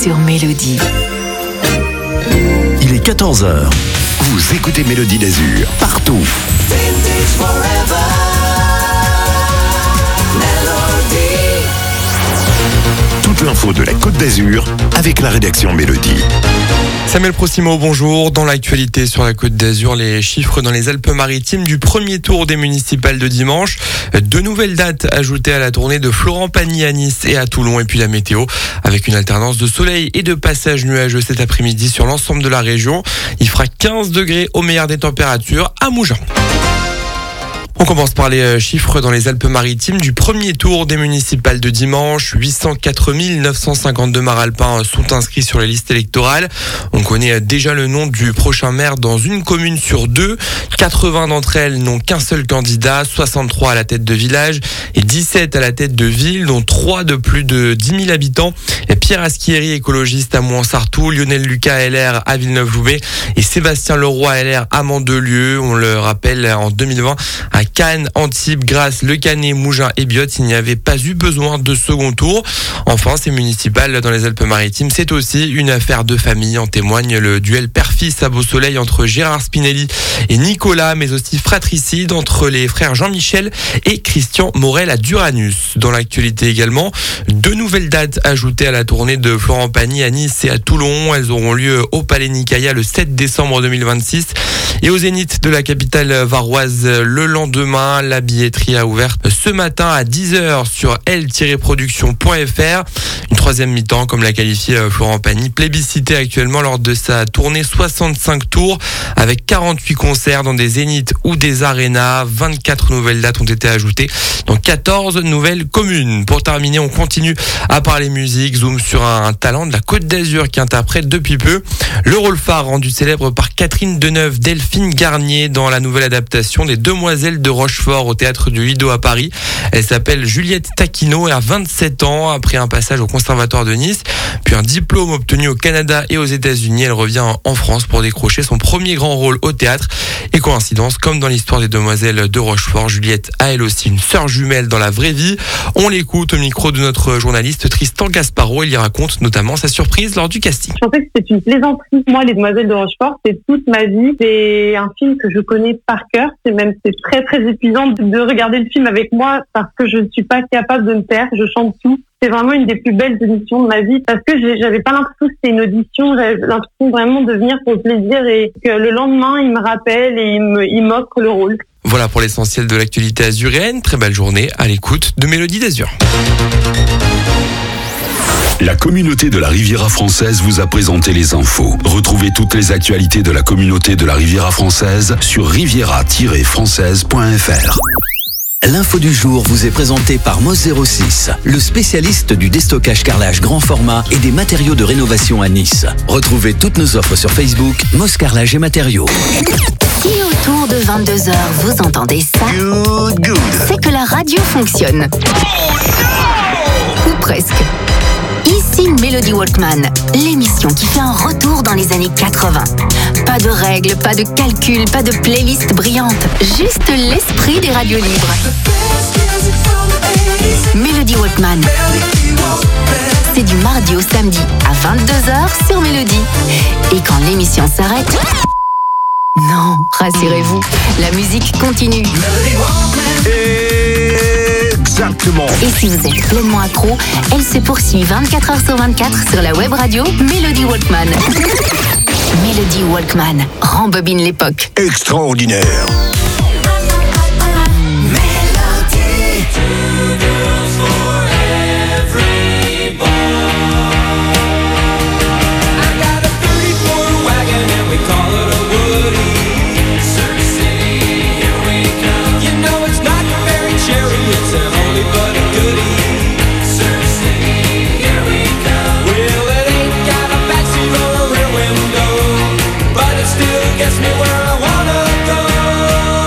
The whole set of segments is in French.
sur Mélodie. Il est 14h. Vous écoutez Mélodie d'Azur partout. Toute l'info de la Côte d'Azur avec la rédaction Mélodie. Samuel Procimo, bonjour. Dans l'actualité sur la Côte d'Azur, les chiffres dans les Alpes-Maritimes du premier tour des municipales de dimanche. 2 nouvelles dates ajoutées à la tournée de Florent Pagny à Nice et à Toulon. Et puis la météo avec une alternance de soleil et de passages nuageux cet après-midi sur l'ensemble de la région. Il fera 15 degrés au meilleur des températures à Mougins. On commence par les chiffres dans les Alpes-Maritimes du premier tour des municipales de dimanche. 804 952 maralpins sont inscrits sur les listes électorales. On connaît déjà le nom du prochain maire dans une commune sur 2. 80 d'entre elles n'ont qu'un seul candidat, 63 à la tête de village et 17 à la tête de ville, dont 3 de plus de 10 000 habitants. Et Pierre Asquieri, écologiste à Mouansartou, Lionel Lucas, LR à Villeneuve-Loubet et Sébastien Leroy, LR à Mandelieu. On le rappelle, en 2020, à Cannes, Antibes, Grasse, Le Canet, Mougins et Biot, il n'y avait pas eu besoin de second tour. Enfin, ces municipales dans les Alpes-Maritimes, c'est aussi une affaire de famille. En témoigne le duel père-fils à Beau-Soleil entre Gérard Spinelli et Nicolas, mais aussi fratricide entre les frères Jean-Michel et Christian Morel à Duranus. Dans l'actualité également, 2 nouvelles dates ajoutées à la tournée de Florent Pagny à Nice et à Toulon. Elles auront lieu au Palais Nicaïa le 7 décembre 2026 et au Zénith de la capitale varoise le lendemain. La billetterie a ouvert ce matin à 10h sur l-production.fr. Une troisième mi-temps, comme l'a qualifié Florent Pagny, plébiscité actuellement lors de sa tournée 65 tours avec 48 concerts dans des zéniths ou des arénas. 24 nouvelles dates ont été ajoutées dans 14 nouvelles communes. Pour terminer, on continue à parler musique. Zoom sur un talent de la Côte d'Azur qui interprète depuis peu le rôle phare rendu célèbre par Catherine Deneuve, Delphine Garnier dans la nouvelle adaptation des Demoiselles de Rochefort au théâtre du Lido à Paris. Elle s'appelle Juliette Taquino et a 27 ans. Après un passage au Conservatoire de Nice, puis un diplôme obtenu au Canada et aux États-Unis, elle revient en France pour décrocher son premier grand rôle au théâtre. Et coïncidence, comme dans l'histoire des Demoiselles de Rochefort, Juliette a elle aussi une sœur jumelle dans la vraie vie. On l'écoute au micro de notre journaliste Tristan Gasparo. Il y raconte notamment sa surprise lors du casting. Je pensais que c'était une plaisanterie. Moi, Les Demoiselles de Rochefort, c'est toute ma vie. C'est un film que je connais par cœur. C'est très très épuisant de regarder le film avec moi parce que je ne suis pas capable de me taire. Je chante tout. C'est vraiment une des plus belles émissions de ma vie parce que j'avais pas l'impression que c'était une audition. J'avais l'impression vraiment de venir pour le plaisir et que le lendemain, il me rappelle et il m'offre le rôle. Voilà pour l'essentiel de l'actualité azuréenne. Très belle journée à l'écoute de Mélodie d'Azur. La communauté de la Riviera française vous a présenté les infos. Retrouvez toutes les actualités de la communauté de la Riviera française sur riviera-française.fr. L'info du jour vous est présentée par Moss06, le spécialiste du déstockage carrelage grand format et des matériaux de rénovation à Nice. Retrouvez toutes nos offres sur Facebook, Moss Carrelage et Matériaux. Si autour de 22h vous entendez ça, c'est que la radio fonctionne. Ou presque. Ici Mélodie Walkman, l'émission qui fait un retour dans les années 80. Pas de règles, pas de calculs, pas de playlist brillante, juste l'esprit des radios libres. Mélodie Walkman, c'est du mardi au samedi à 22h sur Mélodie. Et quand l'émission s'arrête, non, rassurez-vous, la musique continue. Exactement. Et si vous êtes pleinement accro, elle se poursuit 24h sur 24 sur la web radio Mélodie Walkman. Mélodie Walkman, rembobine l'époque. Extraordinaire. Gets me where I wanna go.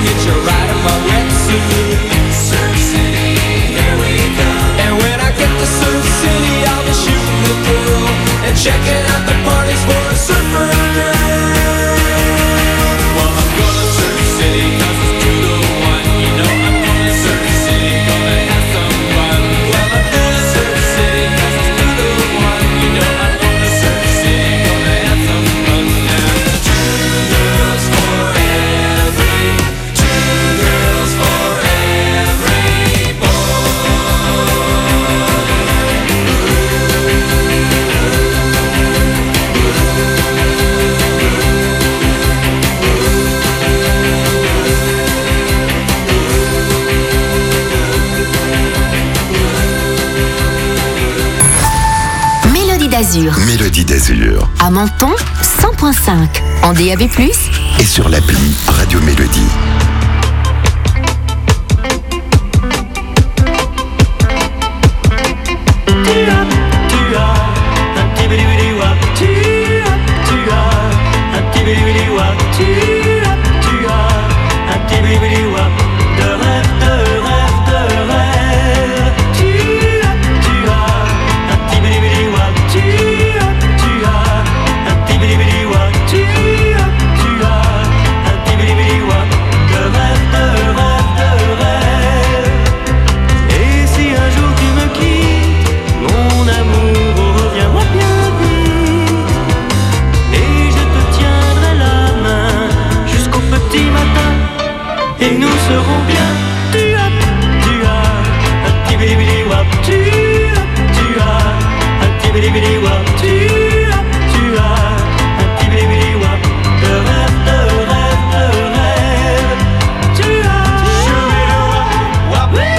get you right in my wetsuit. Surf City, here we come. And when I get to Surf City, I'll be shooting the pool and checking out the parties for a surfer girl. Well, I'm going to Surf City 'cause it's 2 to 1. You know I'm going to Surf City, gonna have some fun. Well, I'm going to Surf City 'cause it's 2 to 1. You know I'm going to Surf City, gonna have some fun now. 2 girls for every, 2 girls for every boy. Mélodie d'Azur. Mélodie d'Azur. À Menton, 100.5. En DAB+, Et sur l'appli Radio Mélodie. Et nous serons bien. Tu as, un petit bili wap. Tu as, un petit bili wap. Tu as, un petit bili wap. De rêve, de rêve, de rêve. Tu as, wap, wap,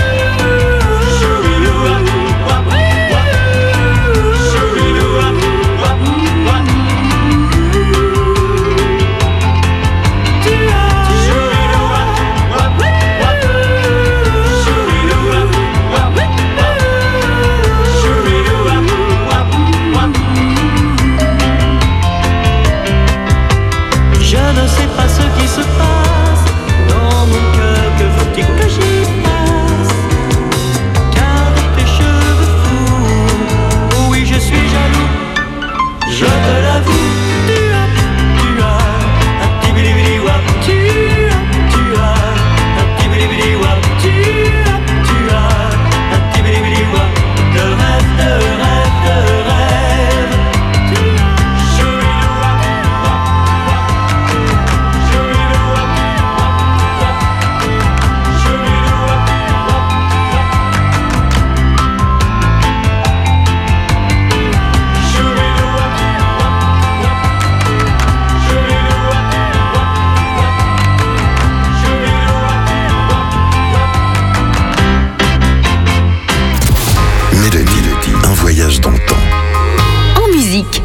je ne sais pas ce qui se passe dans mon cœur, que veux-tu que j'y passe? Car de tes cheveux fous, oui je suis jaloux, je te l'avoue. Tu as un petit bili wap. Tu as un petit bili wap. Tu as un petit bili wap. De rêve, de rêve, de rêve. Tu as Mélodie, un voyage dans le temps. en musique.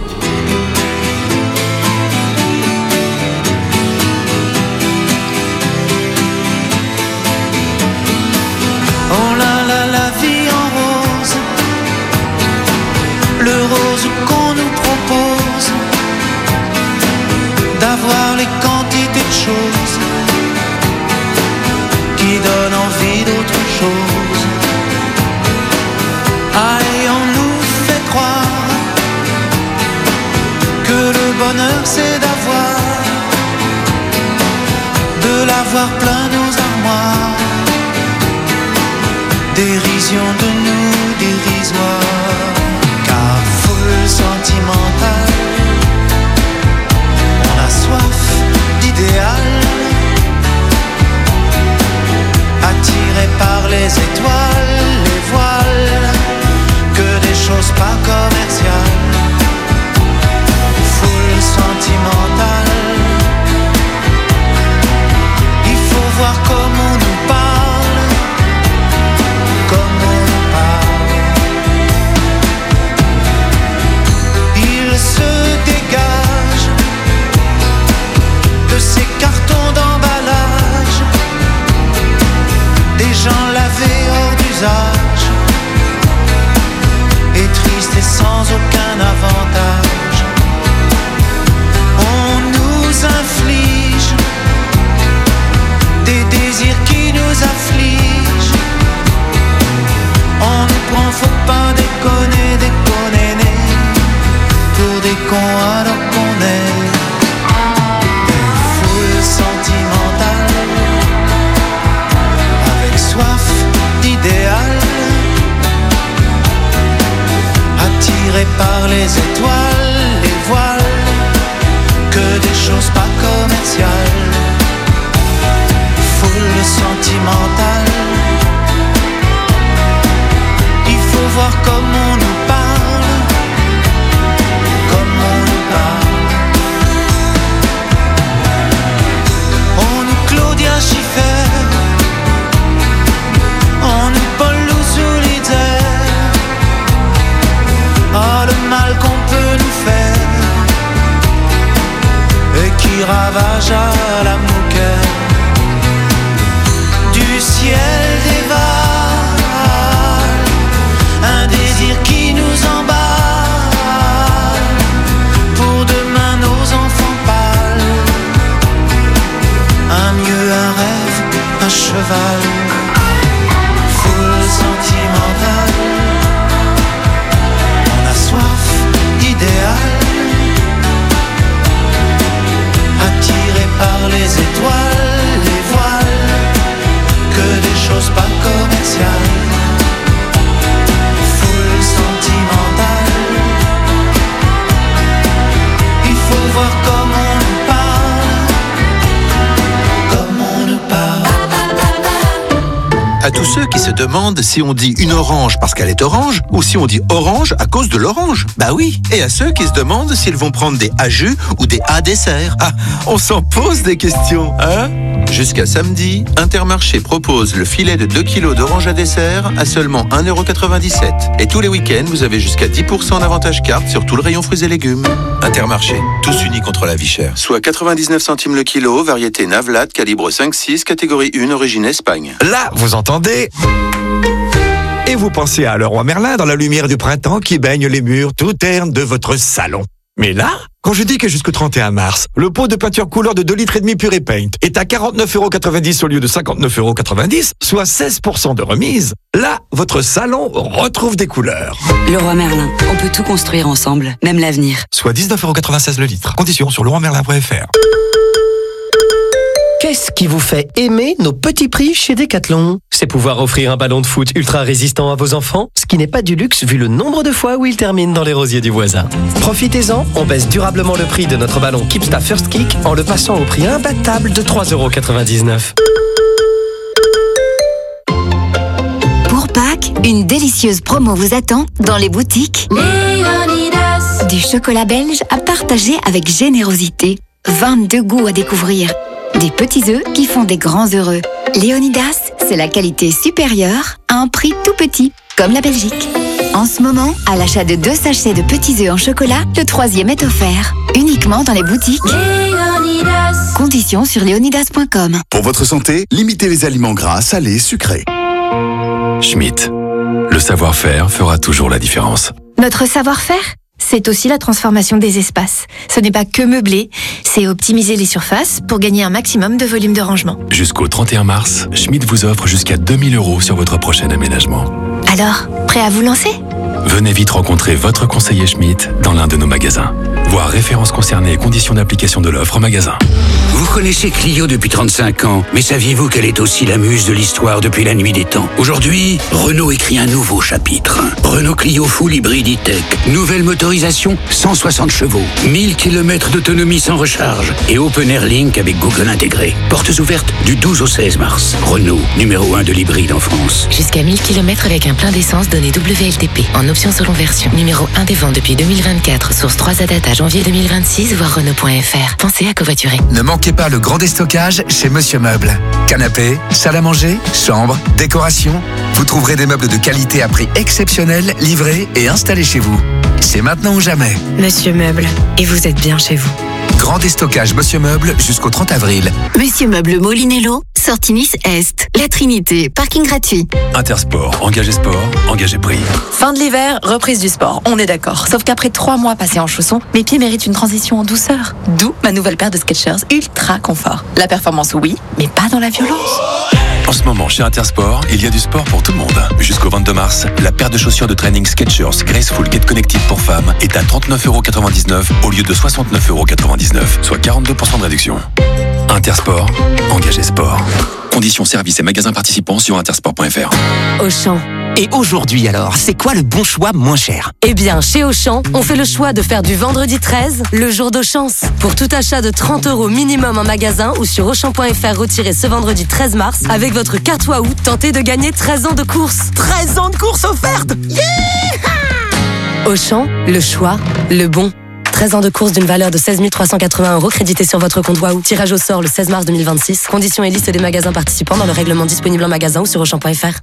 oh la vie en rose, le rose qu'on nous propose, d'avoir les quantités de choses qui donnent envie d'autre chose. Allez, on nous fait croire que le bonheur c'est de l'avoir plein nos armoires. Dérision de nous dérisoire, car foule sentimentale, on a soif d'idéal, attiré par les étoiles, les voiles, que des choses pas commerciales. Foule sentimentale, il faut voir comment on nous parle, comment on nous parle. Il se dégage de ces cartes un mieux, un rêve, un cheval, foule sentimentale. On a soif idéal, attiré par les étoiles, les voiles, que des choses pas commerciales. Foule sentimentale, il faut voir comme on nous parle, comme on nous parle. À tous ceux qui se demandent si on dit une orange parce qu'elle est orange ou si on dit orange à cause de l'orange. Bah oui. Et à ceux qui se demandent s'ils vont prendre des A jus ou des A dessert. Ah, on s'en pose des questions, hein? Jusqu'à samedi, Intermarché propose le filet de 2 kg d'orange à dessert à seulement 1,97 €. Et tous les week-ends, vous avez jusqu'à 10% d'avantage carte sur tout le rayon fruits et légumes. Intermarché, tous unis contre la vie chère. Soit 99 centimes le kilo, variété Navlat, calibre 5,6, catégorie 1, origine Espagne. Là, vous entendez? Et vous pensez à Leroy Merlin dans la lumière du printemps qui baigne les murs tout ternes de votre salon. Mais là, quand je dis que jusqu'au 31 mars, le pot de peinture couleur de 2,5 litres Purée Paint est à 49,90 € au lieu de 59,90 €, soit 16% de remise, là, votre salon retrouve des couleurs. Leroy Merlin, on peut tout construire ensemble, même l'avenir. Soit 19,96 € le litre. Conditions sur leroymerlin.fr. Qu'est-ce qui vous fait aimer nos petits prix chez Decathlon? C'est pouvoir offrir un ballon de foot ultra résistant à vos enfants, ce qui n'est pas du luxe vu le nombre de fois où il termine dans les rosiers du voisin. Profitez-en, on baisse durablement le prix de notre ballon Keepsta First Kick en le passant au prix imbattable de 3,99 €. Pour Pâques, une délicieuse promo vous attend dans les boutiques Léonidas. Du chocolat belge à partager avec générosité. 22 goûts à découvrir. Des petits œufs qui font des grands heureux. Léonidas, c'est la qualité supérieure à un prix tout petit, comme la Belgique. En ce moment, à l'achat de 2 sachets de petits œufs en chocolat, le 3e est offert. Uniquement dans les boutiques Léonidas. Conditions sur léonidas.com. Pour votre santé, limitez les aliments gras, salés, sucrés. Schmitt. Le savoir-faire fera toujours la différence. Notre savoir-faire, c'est aussi la transformation des espaces. Ce n'est pas que meubler, c'est optimiser les surfaces pour gagner un maximum de volume de rangement. Jusqu'au 31 mars, Schmitt vous offre jusqu'à 2 000 € sur votre prochain aménagement. Alors, prêt à vous lancer ? Venez vite rencontrer votre conseiller Schmitt dans l'un de nos magasins. Voir références concernées et conditions d'application de l'offre en magasin. Vous connaissez Clio depuis 35 ans, mais saviez-vous qu'elle est aussi la muse de l'histoire depuis la nuit des temps? Aujourd'hui, Renault écrit un nouveau chapitre. Renault Clio Full Hybrid E-Tech. Nouvelle motorisation, 160 chevaux, 1000 km d'autonomie sans recharge et Open Air Link avec Google intégré. Portes ouvertes du 12 au 16 mars. Renault, numéro 1 de l'hybride en France. Jusqu'à 1000 km avec un plein d'essence donné WLTP. En option selon version. Numéro 1 des ventes depuis 2024. Source 3 à date à janvier 2026, voir Renault.fr. Pensez à covoiturer. Ne manquez pas le grand déstockage chez Monsieur Meuble. Canapé, salle à manger, chambre, décoration. Vous trouverez des meubles de qualité à prix exceptionnel, livrés et installés chez vous. C'est maintenant ou jamais. Monsieur Meuble, et vous êtes bien chez vous. Grand déstockage Monsieur Meuble jusqu'au 30 avril. Monsieur Meuble Molinello, sortie Nice Est. La Trinité, parking gratuit. Intersport, engagé sport, engagé prix. Fin de l'hiver, reprise du sport, on est d'accord. Sauf qu'après 3 mois passés en chaussons, mes pieds méritent une transition en douceur. D'où ma nouvelle paire de Skechers Ultra Confort. La performance, oui, mais pas dans la violence. En ce moment, chez Intersport, il y a du sport pour tout le monde. Jusqu'au 22 mars, la paire de chaussures de training Skechers Graceful Get Connected pour femmes est à 39,99 € au lieu de 69,99 €, soit 42% de réduction. Intersport, engagé sport. Conditions, services et magasins participants sur intersport.fr. Auchan. Et aujourd'hui alors, c'est quoi le bon choix moins cher? Eh bien, chez Auchan, on fait le choix de faire du vendredi 13 le jour de chance. Pour tout achat de 30 € minimum en magasin ou sur Auchan.fr retiré ce vendredi 13 mars, avec votre carte Waouh, tentez de gagner 13 ans de course. 13 ans de course offerte! Auchan, le choix, le bon. 13 ans de course d'une valeur de 16 380 € crédité sur votre compte Waouh. Tirage au sort le 16 mars 2026. Conditions et liste des magasins participants dans le règlement disponible en magasin ou sur Auchan.fr.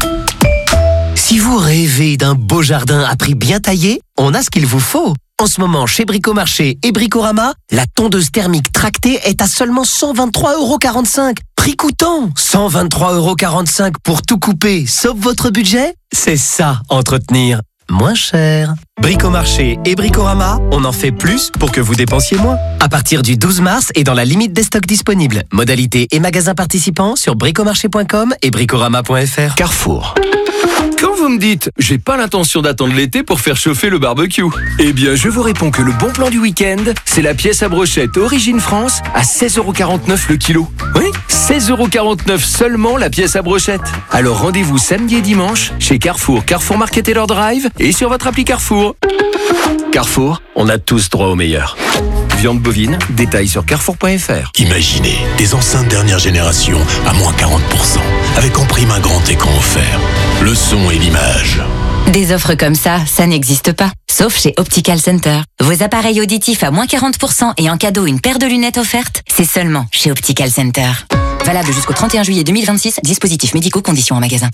Si vous rêvez d'un beau jardin à prix bien taillé, on a ce qu'il vous faut. En ce moment, chez Bricomarché et Bricorama, la tondeuse thermique tractée est à seulement 123,45 €. Prix coûtant, 123,45 € pour tout couper, sauf votre budget. C'est ça, entretenir. moins cher. Bricomarché et Bricorama, on en fait plus pour que vous dépensiez moins. À partir du 12 mars et dans la limite des stocks disponibles. Modalités et magasins participants sur bricomarché.com et bricorama.fr. Carrefour. Quand vous me dites « j'ai pas l'intention d'attendre l'été pour faire chauffer le barbecue », eh bien je vous réponds que le bon plan du week-end, c'est la pièce à brochette Origine France à 16,49€ le kilo. Oui, 16,49€ seulement la pièce à brochette. Alors rendez-vous samedi et dimanche chez Carrefour, Carrefour Market et leur Drive et sur votre appli Carrefour. Carrefour, on a tous droit au meilleur. Viande bovine, détails sur carrefour.fr. Imaginez des enceintes dernière génération à moins 40%, avec en prime un grand écran offert. Le son et l'image. Des offres comme ça n'existe pas. Sauf chez Optical Center. Vos appareils auditifs à moins 40% et en cadeau une paire de lunettes offertes, c'est seulement chez Optical Center. Valable jusqu'au 31 juillet 2026, dispositifs médicaux, conditions en magasin.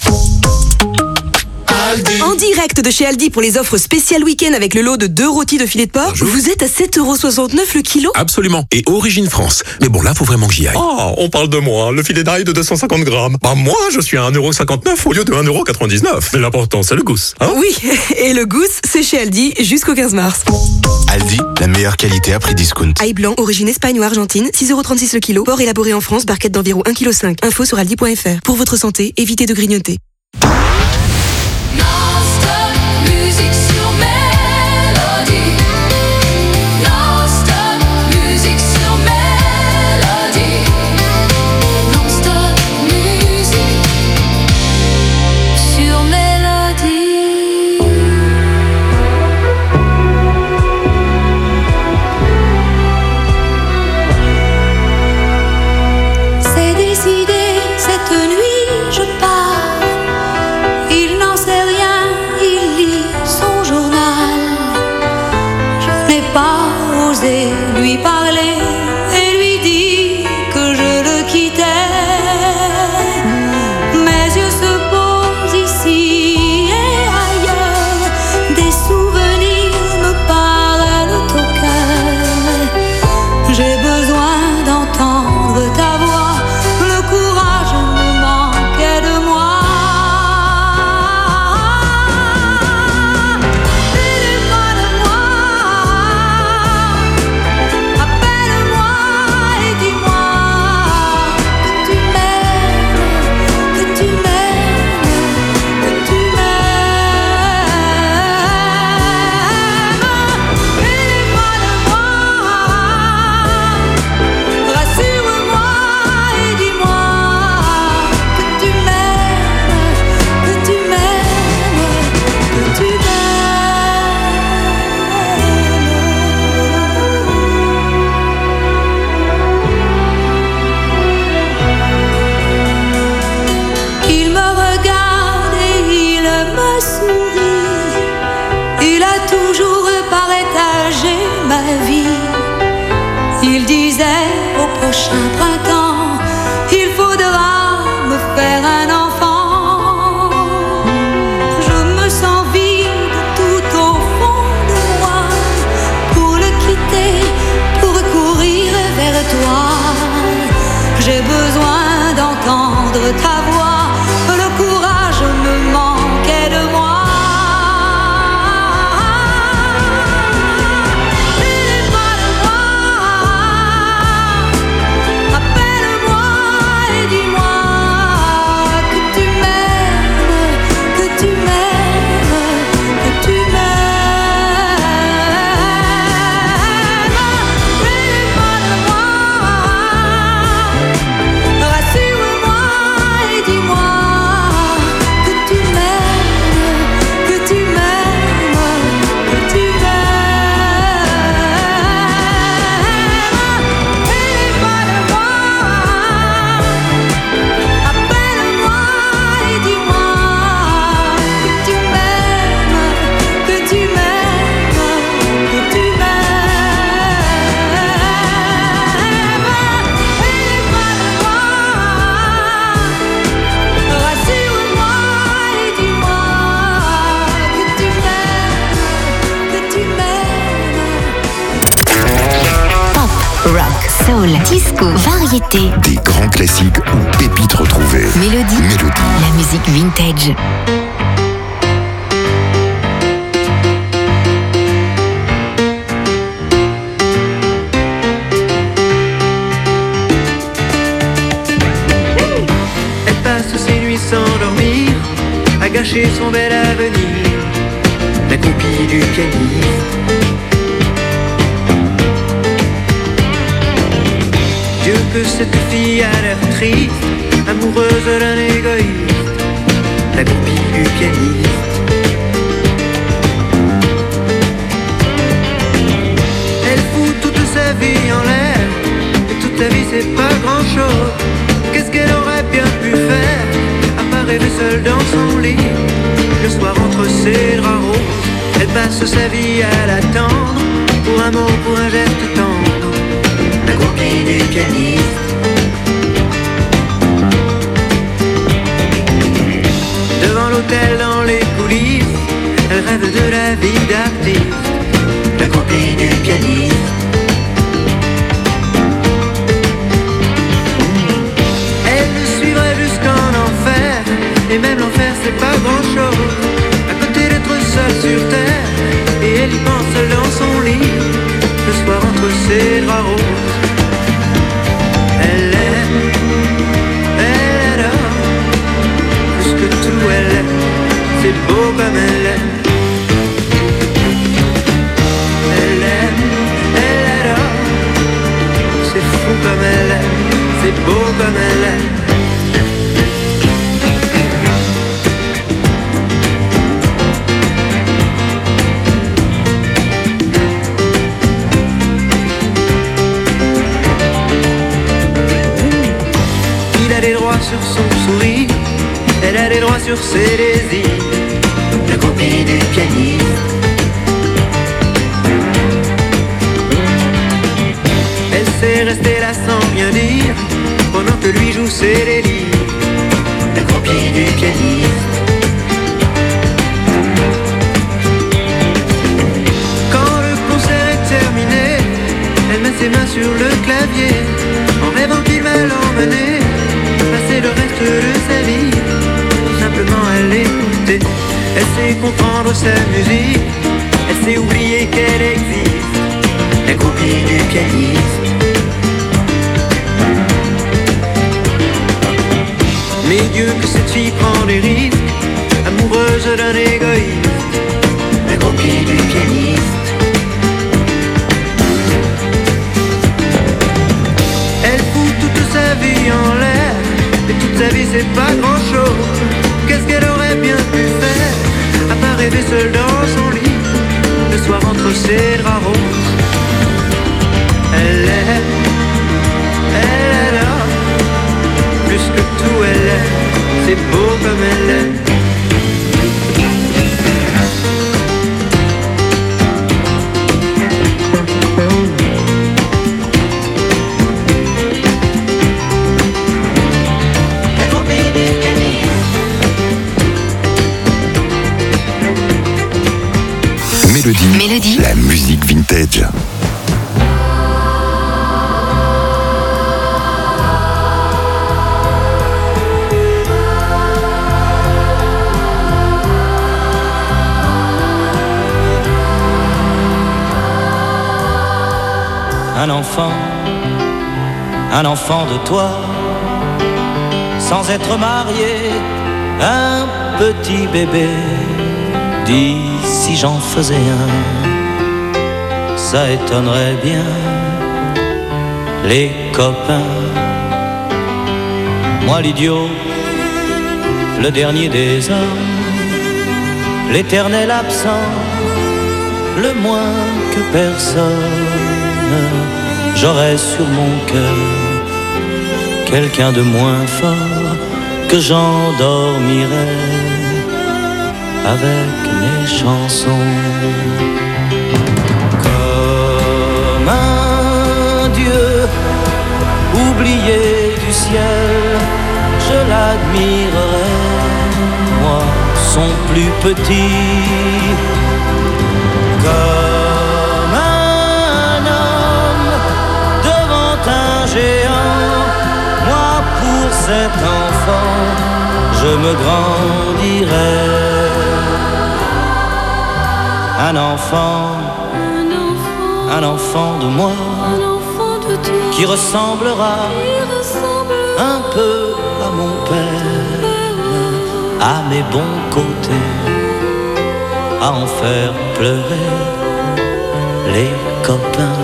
En direct de chez Aldi pour les offres spéciales week-end avec le lot de 2 rôtis de filet de porc, vous êtes à 7,69€ le kilo. Absolument. Et Origine France. Mais bon, là, faut vraiment que j'y aille. Oh, on parle de moi, le filet d'ail de 250 grammes. Bah, moi, je suis à 1,59€ au lieu de 1,99€. Mais l'important, c'est le gousse. Hein? Oui, et le gousse, c'est chez Aldi jusqu'au 15 mars. Aldi, la meilleure qualité à prix discount. Ail blanc, origine Espagne ou Argentine, 6,36€ le kilo. Porc élaboré en France, barquette d'environ 1,5 kg. Info sur aldi.fr. Pour votre santé, évitez de grignoter. Lui parler et lui dire que je le quittais. Mes yeux se posent ici et ailleurs, des souvenirs me parlent au cœur. J'ai besoin d'entendre ta voix, le courage me manquait de moi. Il disait au prochain printemps, il faudra me faire un enfant. Je me sens vide tout au fond de moi, pour le quitter, pour courir vers toi. J'ai besoin d'entendre ta voix, le courage me manquait de moi. Soul, disco, variété. Des grands classiques ou pépites retrouvées. Mélodie. La musique vintage. gâché son bel avenir, la copie du pianiste. Dieu que cette fille a l'air triste, amoureuse d'un égoïste, la copie du pianiste. Elle fout toute sa vie en l'air, et toute sa vie c'est pas grand chose. Qu'est-ce qu'elle aurait bien pu faire, à part rêver seule dans son lit, le soir entre ses draps roses. Elle passe sa vie à l'attendre, pour un mot, pour un geste tendre, la copie du pianiste. Devant l'hôtel, dans les coulisses, elle rêve de la vie d'artiste, la copie du pianiste. Elle le suivrait jusqu'en enfer, et même l'enfer c'est pas grand chose, à côté d'être seule sur terre, et elle y pense seule dans son lit, le soir entre ses draps roses. Elle aime, elle adore, plus que tout elle aime, c'est beau comme elle aime. Elle aime, elle adore, c'est fou comme elle aime, c'est beau comme elle aime. Sur son sourire, elle a des droits sur ses désirs, la copie du pianiste. Elle sait rester là sans rien dire, pendant que lui joue ses délires, la copie du pianiste. Quand le concert est terminé, elle met ses mains sur le clavier, en rêvant qu'il va l'emmener passer le reste de sa vie, simplement à l'écouter. Elle sait comprendre sa musique, elle sait oublier qu'elle existe, la copie du pianiste. Mais Dieu que cette fille prend des risques, amoureuse d'un égoïste, la copie du pianiste. Elle fout toute sa vie en l'air, et toute sa vie c'est pas grand chose. Qu'est-ce qu'elle aurait bien pu faire, à part rêver seule dans son lit, le soir entre ses draps roses. Elle aime, elle adore, plus que tout elle aime, c'est beau comme elle aime. Mélodie, la musique vintage. Un enfant de toi, sans être marié, un petit bébé. Dis si j'en faisais un, ça étonnerait bien les copains. Moi l'idiot, le dernier des hommes, l'éternel absent, le moins que personne. J'aurais sur mon cœur quelqu'un de moins fort que j'endormirais avec mes chansons. Comme un dieu oublié du ciel, je l'admirerais, moi, son plus petit. Comme un homme devant un géant, moi pour cet enfant, je me grandirais. Un enfant de moi, qui ressemblera un peu à mon père, à mes bons côtés, à en faire pleurer les copains.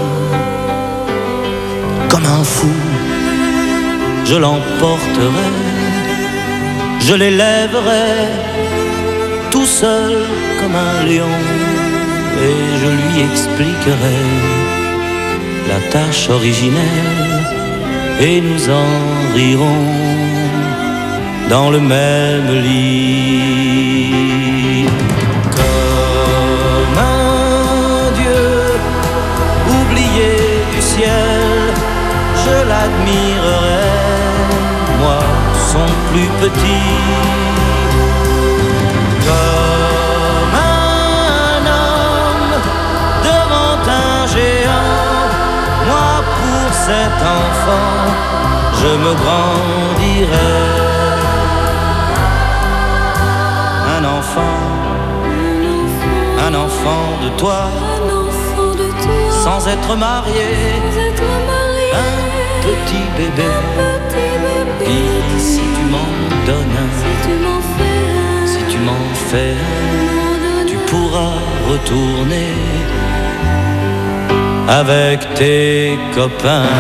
Comme un fou, je l'emporterai, je l'élèverai tout seul comme un lion, et je lui expliquerai la tâche originelle, et nous en rirons dans le même lit. Comme un dieu oublié du ciel, je l'admirerai, moi son plus petit. Comme un homme devant un géant, moi pour cet enfant, je me grandirai. Un enfant de toi, sans être marié, un petit bébé. Et si tu m'en donnes, si tu m'en fais, tu pourras retourner avec tes copains.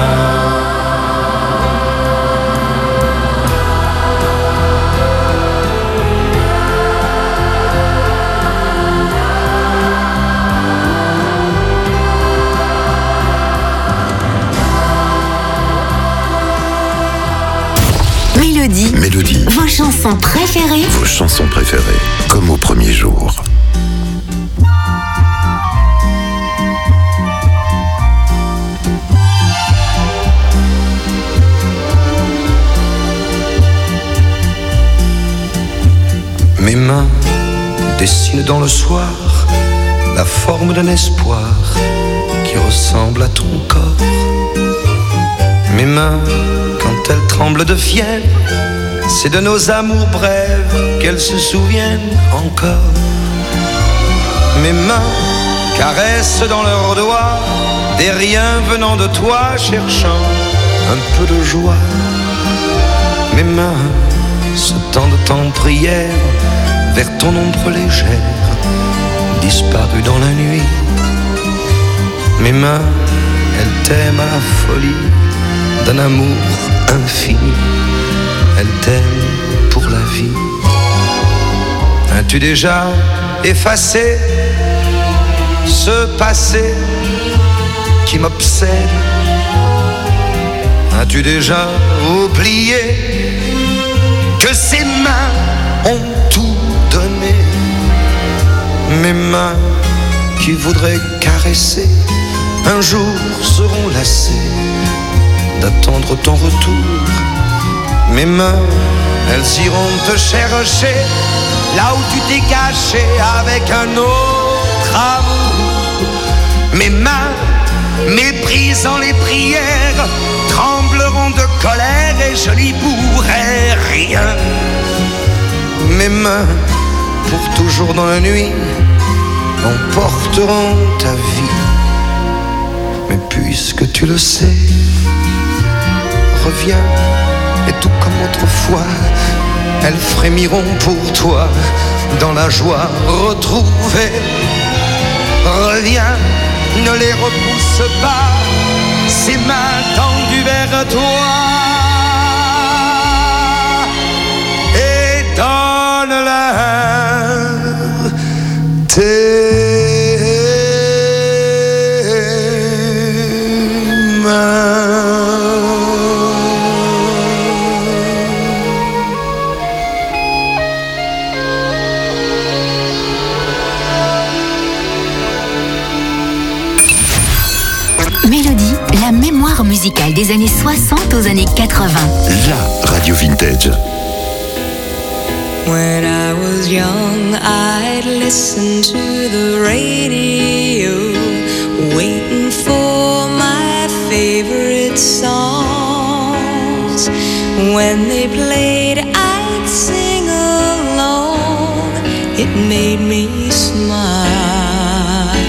Mélodie. Vos chansons préférées. Vos chansons préférées, comme au premier jour. Mes mains dessinent dans le soir la forme d'un espoir qui ressemble à ton corps. Mes mains, quand elles tremblent de fièvre, c'est de nos amours brèves qu'elles se souviennent encore. Mes mains caressent dans leurs doigts des riens venant de toi, cherchant un peu de joie. Mes mains se tendent en prière vers ton ombre légère, disparue dans la nuit. Mes mains, elles t'aiment à la folie d'un amour infini. Elles t'aiment pour la vie. As-tu déjà effacé ce passé qui m'obsède? As-tu déjà oublié que ces mains ont tout donné? Mes mains qui voudraient caresser un jour seront lassées d'attendre ton retour. Mes mains, elles iront te chercher là où tu t'es caché avec un autre amour. Mes mains, méprisant les prières, trembleront de colère et je n'y pourrai rien. Mes mains, pour toujours dans la nuit, emporteront ta vie. Mais puisque tu le sais, reviens, et tout comme autrefois, elles frémiront pour toi dans la joie retrouvée. Reviens, ne les repousse pas, ces mains tendues vers toi, et donne-leur tes Mélodie, la mémoire musicale des années 60 aux années 80. La radio vintage. When I was young, I'd listen to the radio, waiting for my favorite songs. When they played, I'd sing along. It made me smile.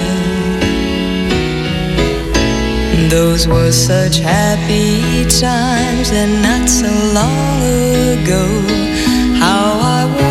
Those were such happy times, and not so long ago. How I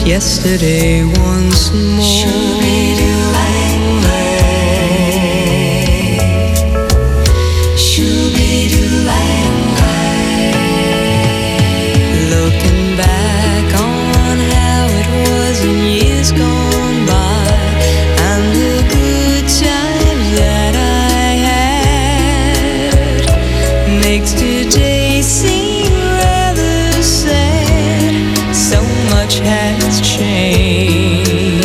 yesterday once more. Looking back on how it was in years gone by, and the good times that I had, makes today seem rather sad. So much has changed.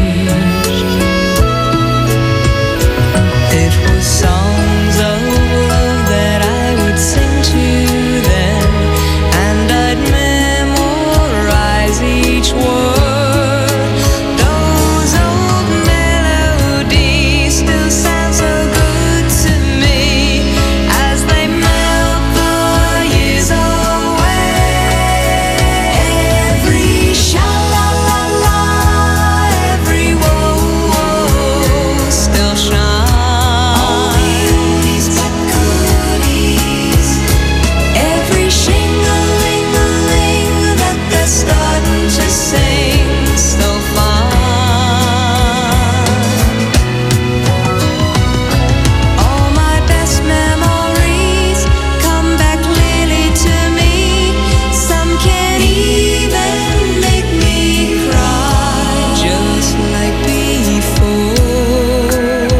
It was songs of love that I would sing to them, and I'd memorize each word. Those old melodies still sound so good to me as they melt the years away. Every sha-la-la-la, every woe still shines. All the oldies but goodies, every shing-a-ling-a-ling that they're starting to sing still fine. All my best memories come back clearly to me. Some can even make me cry, just like before.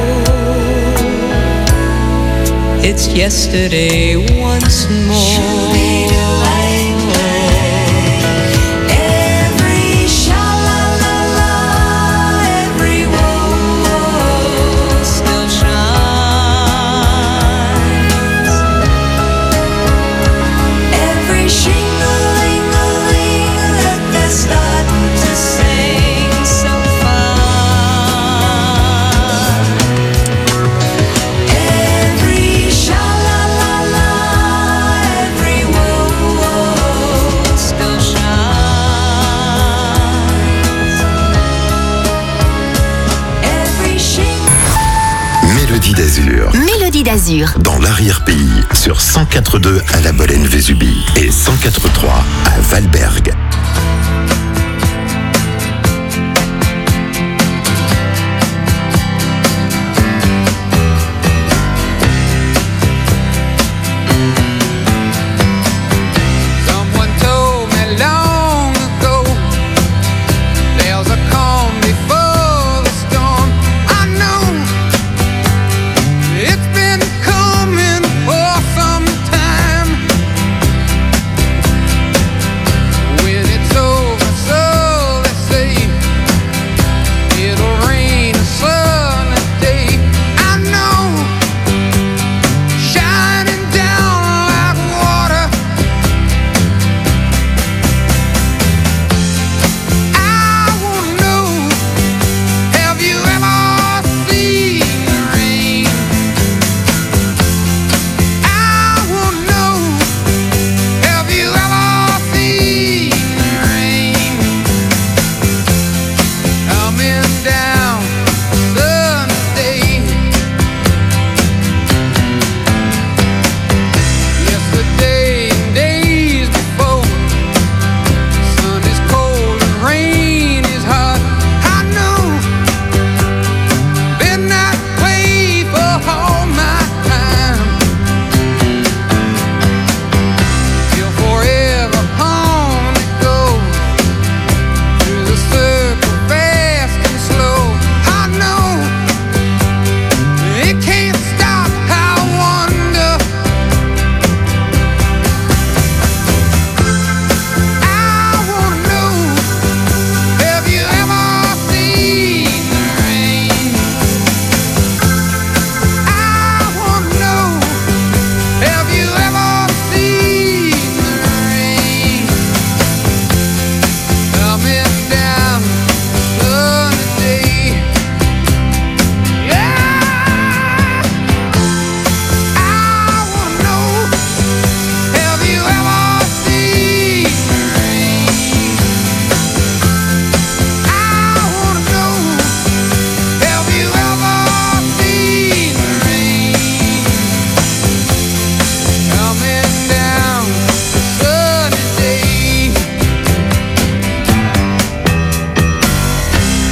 It's yesterday once more. Every sha-la-la-la, every woe still shines. Every shing-a-ling-a-ling that they're starting to sing so fine. Every sha-la-la-la, every woe still shines. Every shing. Mélodie d'Azur. Mélodie d'Azur. Dans l'arrière-pays, sur 104.2 à la Bolène-Vésubie et 104.3 à Valberg. Someone told me long ago, there's a calm before the storm. I know it's been coming for some time. When it's over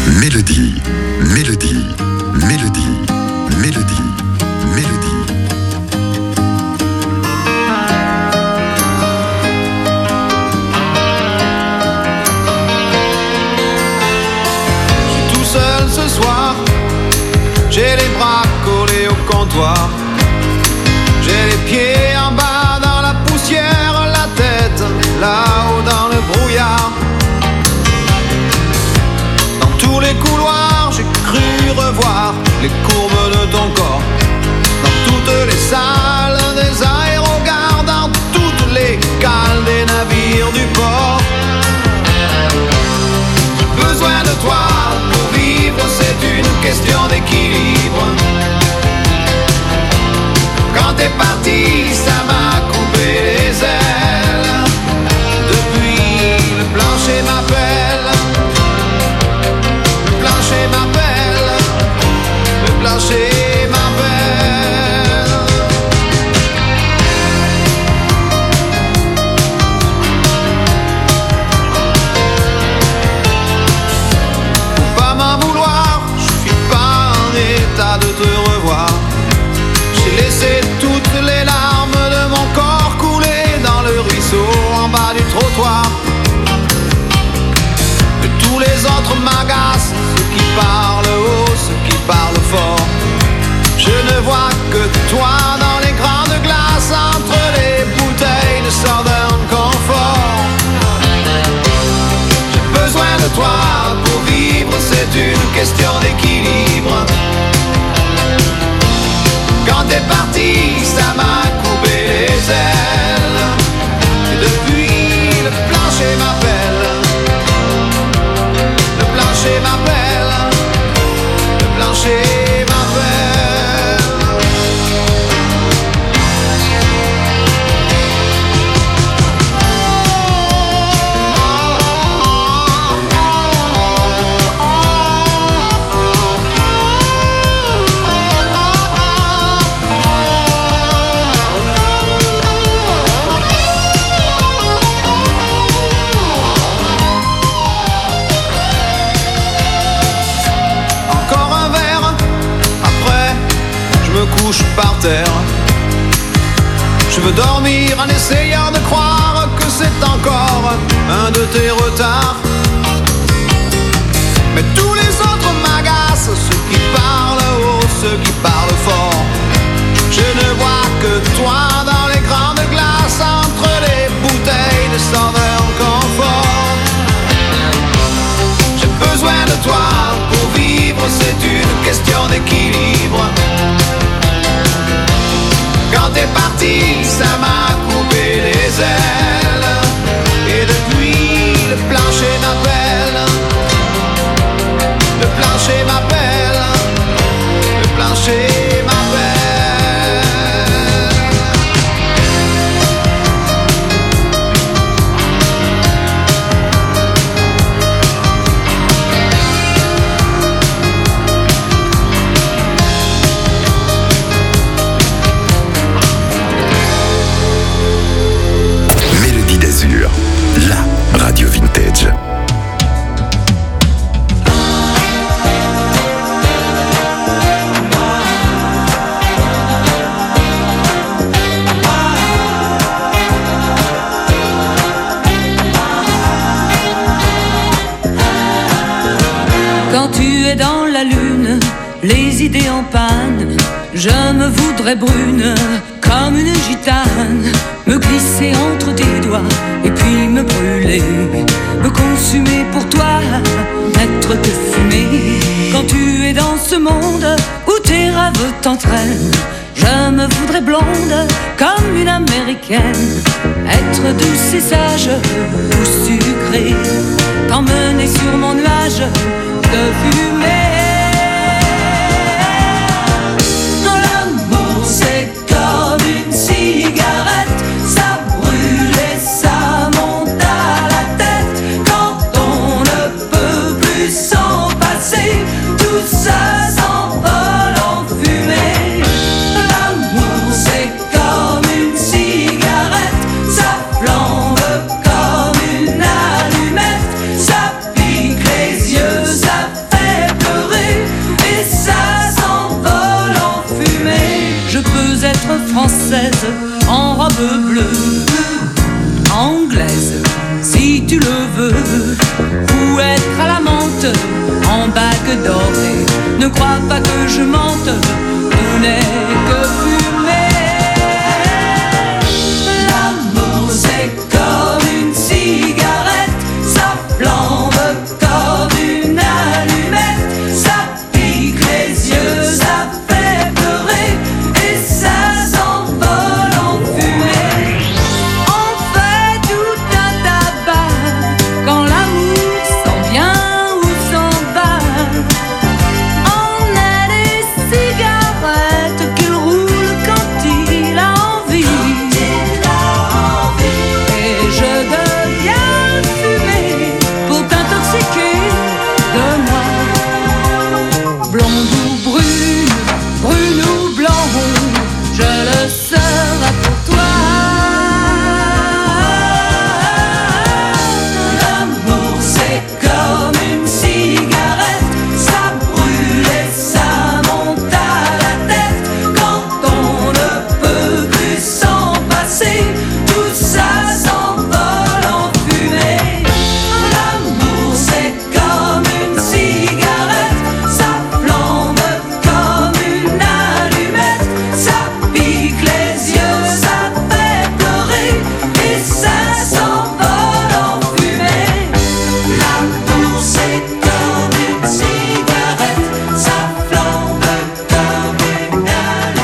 Mélodie, Mélodie, Mélodie, Mélodie, Mélodie. Tout seul ce soir, j'ai les bras collés au comptoir, j'ai les pieds en bas dans la poussière, la tête là-haut dans le brouillard. Dans tous les couloirs, j'ai cru revoir les courbes de ton corps. Dans toutes les salles des aérogares, dans toutes les cales des navires du port. J'ai besoin de toi pour vivre, c'est une question d'équilibre. Quand t'es parti, ça m'a coupé les ailes. Depuis, le plancher m'appelle. Le plancher m'appelle. Le plancher m'appelle. Faut pas m'en vouloir, je suis pas en état de te revoir. J'ai laissé toutes les larmes de mon corps couler dans le ruisseau en bas du trottoir. Et tous les autres m'agacent, ceux qui parlent haut, ceux qui parlent fort. Je ne vois que toi dans les grandes glaces entre les bouteilles de Southern Comfort. J'ai besoin de toi pour vivre, c'est une question d'équilibre. Quand t'es parti, ça m'a coupé les ailes. Et depuis, le plancher m'appelle. Le plancher m'appelle. Le plancher m'appelle. Par terre, je veux dormir en essayant de croire que c'est encore un de tes retards. Mais tous les autres m'agacent, ceux qui parlent haut, ceux qui parlent fort. Je ne vois que toi dans les grandes glaces entre les bouteilles de Southern Comfort. J'ai besoin de toi pour vivre, c'est une question d'équilibre. Quand t'es parti, ça m'a coupé les ailes. Et depuis, le plancher m'appelle. Le plancher m'appelle. Le plancher m'appelle. La radio vintage. Quand tu es dans la lune, les idées en panne, je me voudrais brune comme une gitane, me glisser entre tes doigts et puis me brûler, me consumer pour toi, n'être que fumée. Quand tu es dans ce monde où tes rêves t'entraînent, je me voudrais blonde comme une américaine, être douce et sage ou sucrée, t'emmener sur mon nuage de fumée. L'amour c'est comme une cigarette, ça brûle et ça monte à la tête. Quand on ne peut plus s'en passer, tout ça s'envole en fumée. L'amour c'est comme une cigarette, ça flambe comme une allumette, ça pique les yeux, ça fait en bague dorée. Ne crois pas que je mente, tout n'est que fumée. L'amour c'est comme une cigarette, ça flambe comme une allumette, ça pique les yeux, ça fait pleurer et ça s'envole en fumée. On fait tout un tabac quand l'amour s'en vient ou s'en va. On a des cigarettes qu'il roule quand il a envie. Et je deviens fumée pour t'intoxiquer de moi. Blonde ou brune, brune ou blonde, je le serai pour toi. L'amour c'est comme une cigarette, ça brûle et ça monte à la tête. Quand on ne peut plus s'en passer, tout ça s'envole en fumée. L'amour c'est comme une cigarette, ça flambe comme une allumette, ça pique les yeux, ça fait pleurer et ça s'envole en fumée. L'amour c'est comme une cigarette, ça flambe comme une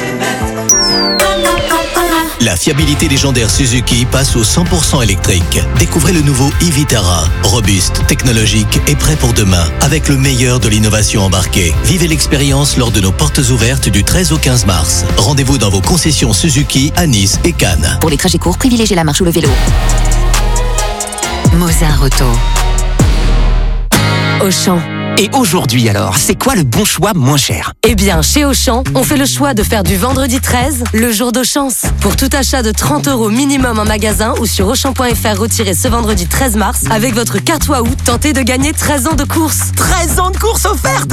allumette. La fiabilité légendaire Suzuki passe au 100% électrique. Découvrez le nouveau e-Vitara, robuste, technologique et prêt pour demain, avec le meilleur de l'innovation embarquée. Vivez l'expérience lors de nos portes ouvertes du 13 au 15 mars. Rendez-vous dans vos concessions Suzuki à Nice et Cannes. Pour les trajets courts, privilégiez la marche ou le vélo. Mozart Auto. Auchan. Et aujourd'hui alors, c'est quoi le bon choix moins cher? Eh bien, chez Auchan, on fait le choix de faire du vendredi 13 le jour de chance. Pour tout achat de 30 € minimum en magasin ou sur Auchan.fr retiré ce vendredi 13 mars, avec votre carte Waouh, tentez de gagner 13 ans de course. 13 ans de course offerte.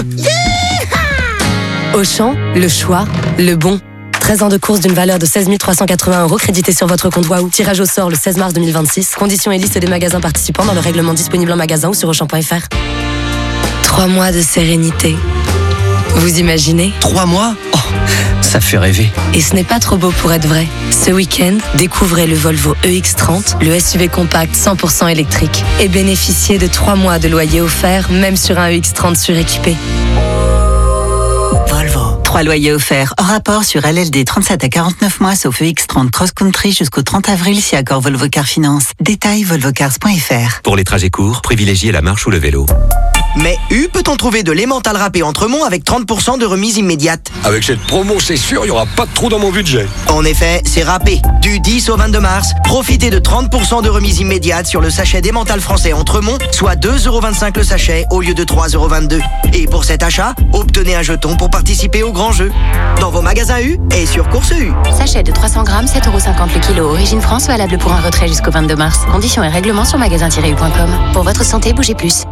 Auchan, le choix, le bon. 13 ans de course d'une valeur de 16 380 € crédité sur votre compte Waouh. Tirage au sort le 16 mars 2026. Conditions et liste des magasins participants dans le règlement disponible en magasin ou sur Auchan.fr. 3 mois de sérénité. Vous imaginez? 3 mois? Oh, ça fait rêver. Et ce n'est pas trop beau pour être vrai. Ce week-end, découvrez le Volvo EX30, le SUV compact 100% électrique. Et bénéficiez de 3 mois de loyer offert, même sur un EX30 suréquipé. Volvo. 3 loyers offerts hors rapport sur LLD 37 à 49 mois sauf EX30 Cross Country jusqu'au 30 avril si accord Volvo Car Finance. Détail volvocars.fr. Pour les trajets courts, privilégiez la marche ou le vélo. Mais peut-on trouver de l'emmental râpé Entremont avec 30% de remise immédiate? Avec cette promo, c'est sûr, il n'y aura pas de trou dans mon budget. En effet, c'est râpé. Du 10 au 22 mars, profitez de 30% de remise immédiate sur le sachet d'emmental français Entremont, soit 2,25 € le sachet au lieu de 3,22 €. Et pour cet achat, obtenez un jeton pour participer au grand jeu. Dans vos magasins U et sur Course U. Sachet de 300 grammes, 7,50 € le kilo. Origine France, valable pour un retrait jusqu'au 22 mars. Conditions et règlements sur magasin-u.com. Pour votre santé, bougez plus.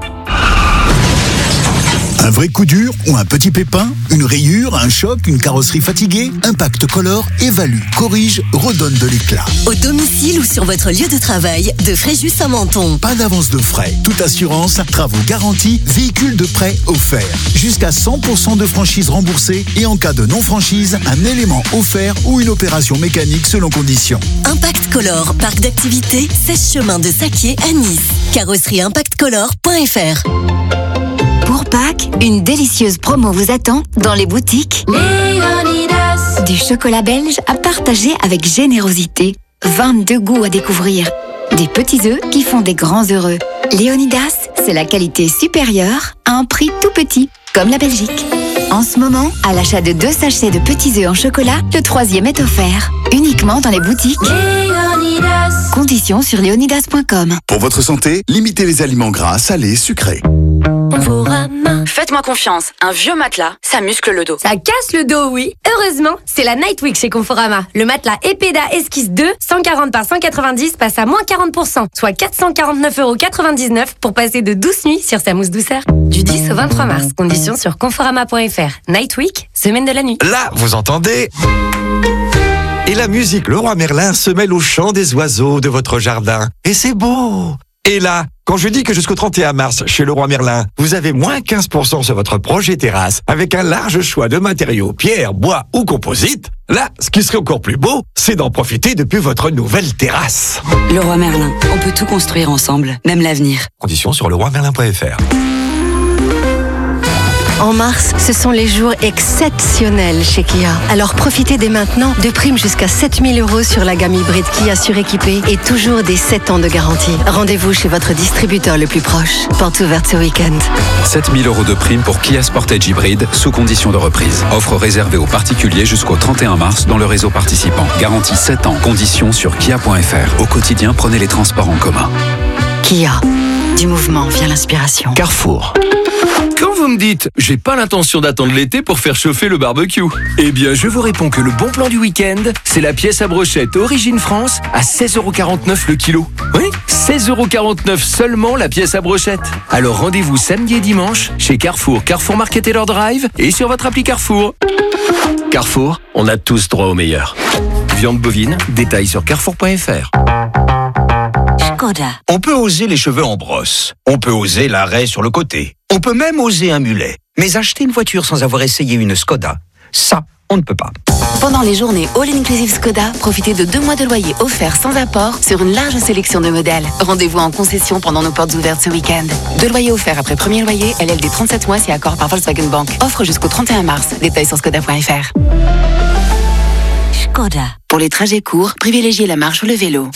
Un vrai coup dur ou un petit pépin, une rayure, un choc, une carrosserie fatiguée, Impact Color évalue, corrige, redonne de l'éclat. Au domicile ou sur votre lieu de travail, de Fréjus à Menton. Pas d'avance de frais, toute assurance, travaux garantis, véhicules de prêt offerts. Jusqu'à 100% de franchise remboursée et en cas de non-franchise, un élément offert ou une opération mécanique selon conditions. Impact Color, parc d'activités, 16 chemin de Saquier à Nice. Carrosserieimpactcolor.fr. Pour Pâques, une délicieuse promo vous attend dans les boutiques Léonidas. Du chocolat belge à partager avec générosité. 22 goûts à découvrir. Des petits œufs qui font des grands heureux. Léonidas, c'est la qualité supérieure à un prix tout petit, comme la Belgique. En ce moment, à l'achat de 2 sachets de petits œufs en chocolat, le 3e est offert. Uniquement dans les boutiques Léonidas. Conditions sur léonidas.com. Pour votre santé, limitez les aliments gras, salés, sucrés. Faites-moi confiance, un vieux matelas, ça muscle le dos. Ça casse le dos, oui. Heureusement, c'est la Night Week chez Conforama. Le matelas Epeda Esquisse 2, 140 par 190 passe à moins 40%, soit 449,99 € pour passer de douces nuits sur sa mousse douceur. Du 10 au 23 mars, conditions sur conforama.fr. Night Week, semaine de la nuit. Là, vous entendez? Et la musique Leroy Merlin se mêle au chant des oiseaux de votre jardin. Et c'est beau! Et là, quand je dis que jusqu'au 31 mars, chez Leroy Merlin, vous avez moins 15% sur votre projet terrasse, avec un large choix de matériaux, pierre, bois ou composite, là, ce qui serait encore plus beau, c'est d'en profiter depuis votre nouvelle terrasse. Leroy Merlin, on peut tout construire ensemble, même l'avenir. Conditions sur leroymerlin.fr. En mars, ce sont les jours exceptionnels chez Kia. Alors profitez dès maintenant de primes jusqu'à 7 000 € sur la gamme hybride Kia suréquipée et toujours des 7 ans de garantie. Rendez-vous chez votre distributeur le plus proche. Porte ouverte ce week-end. 7 000 € de primes pour Kia Sportage hybride sous condition de reprise. Offre réservée aux particuliers jusqu'au 31 mars dans le réseau participant. Garantie 7 ans. Conditions sur kia.fr. Au quotidien, prenez les transports en commun. Kia. Du mouvement vient l'inspiration. Carrefour. Quand vous me dites « j'ai pas l'intention d'attendre l'été pour faire chauffer le barbecue », eh bien je vous réponds que le bon plan du week-end, c'est la pièce à brochette Origine France à 16,49 € le kilo. Oui, 16,49 € seulement la pièce à brochette. Alors rendez-vous samedi et dimanche chez Carrefour, Carrefour Market et leur Drive et sur votre appli Carrefour. Carrefour, on a tous droit au meilleur. Viande bovine, détails sur carrefour.fr. On peut oser les cheveux en brosse. On peut oser l'arrêt sur le côté. On peut même oser un mulet. Mais acheter une voiture sans avoir essayé une Skoda, ça, on ne peut pas. Pendant les journées All Inclusive Skoda, profitez de 2 mois de loyer offerts sans apport sur une large sélection de modèles. Rendez-vous en concession pendant nos portes ouvertes ce week-end. 2 loyers offerts après premier loyer, LLD 37 mois si accord par Volkswagen Bank. Offre jusqu'au 31 mars. Détails sur skoda.fr. Skoda. Pour les trajets courts, privilégiez la marche ou le vélo.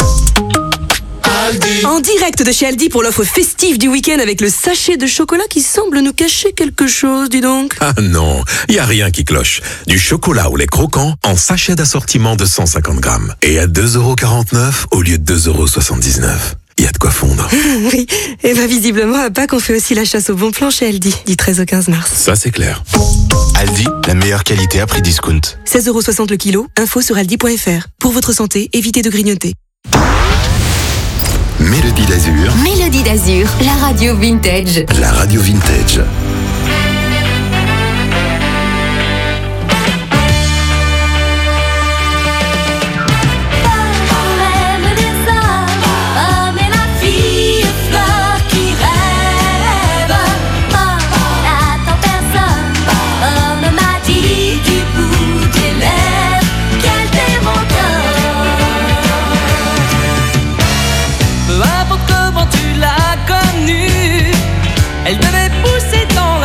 En direct de chez Aldi pour l'offre festive du week-end avec le sachet de chocolat qui semble nous cacher quelque chose, dis donc. Ah non, il n'y a rien qui cloche. Du chocolat au lait croquant en sachet d'assortiment de 150 grammes. Et à 2,49 € au lieu de 2,79 €. Il y a de quoi fondre. Oui, et bien visiblement à Pâques on fait aussi la chasse au bon plan chez Aldi, du 13 au 15 mars. Ça c'est clair. Aldi, la meilleure qualité à prix discount. 16,60 € le kilo, info sur aldi.fr. Pour votre santé, évitez de grignoter. Mélodie d'Azur. Mélodie d'Azur, la radio vintage. La radio vintage. Elle devait pousser dans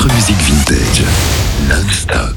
votre musique vintage, non-stop.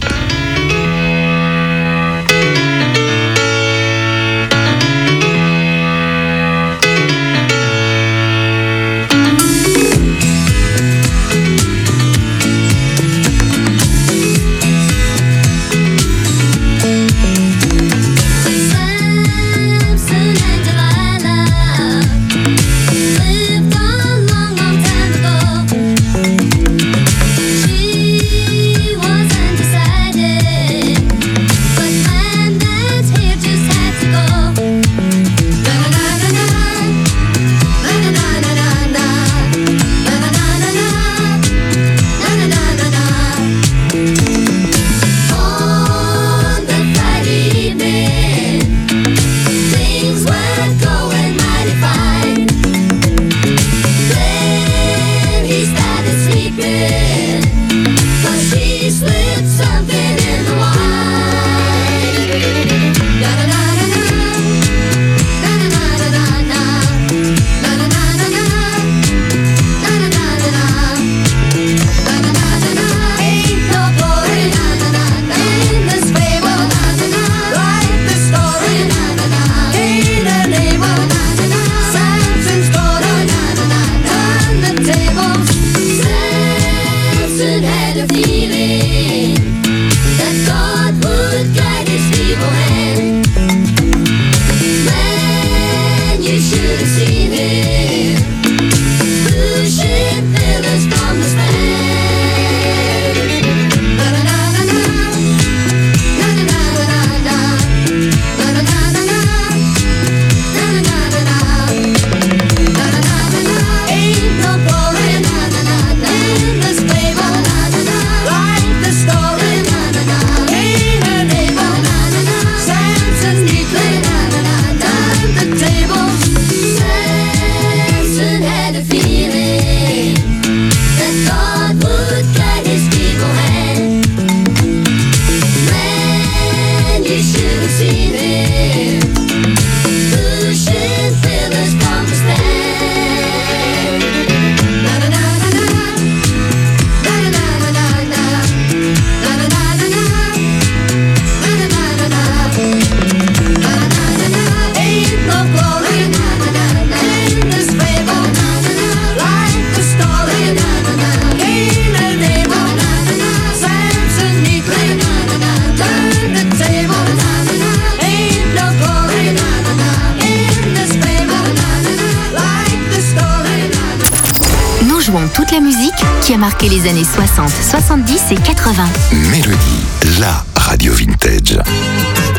Toute la musique qui a marqué les années 60, 70 et 80. Mélodie, la radio vintage.